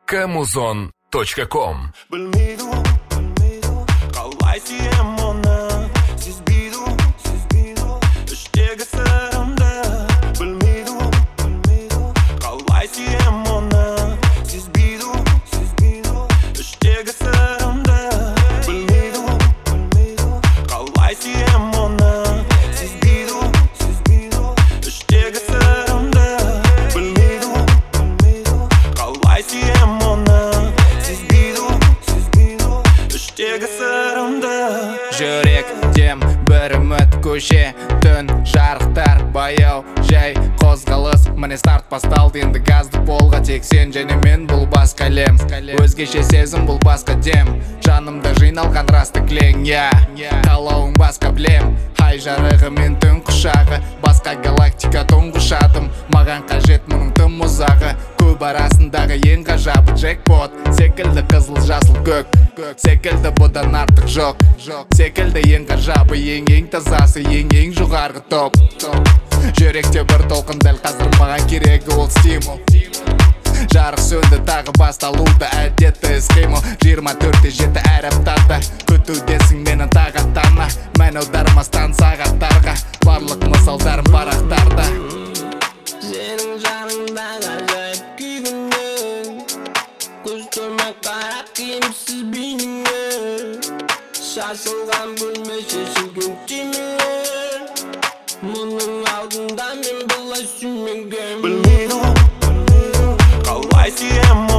Kamuzon.com. Bilmeydu, qalay suyam ona. Sezbeydu, ishtagi sirimda. Bilmeydu, qalay suyam ona. Sezbeydu, ishtagi sirimda. Bilmeydu, qalay suyam ona. Sezbeydu, ishtagi sirimda. Bilmeydu, qalay suyam ona. Жүректем бір үміт көше, түн жарықтар баяу жай қозғалыс. Міне старт басталды, енді газды болға, тек сен және мен, бұл басқа әлем. Өзгеше сезім, бұл басқа дем, жанымда жиналған расты кілең. Қалауың басқа білем, ай жарығы мен түн құшағы, басқа галактика тұңғышадым. Маған қажет мұның тым ұзағы, көп арасындағы ең ғажабы джекпот. Секілді қызыл жасыл көк, секілді бұдан артық жоқ. Секілді ең ғажабы, ең тазасы, ең жоғарғы топ. Жүректе бір толқын, дәл қазір маған керегі ол стимул. Жарық сөнді, тағы басталуда әдетті іс-қимыл. 24/7 әр аптада күтудесің менің тағаттарына. Мән аудармастан сағаттарға, барлық мысалдарым парақтарда. Senin canında gazayıp güvünüm, göz görmek karak kimsiz benimle. Sarsılgan bölmesi sürgüntümler, bunun aldında men bulay sürmegem. Bilmeydu, qalay suyam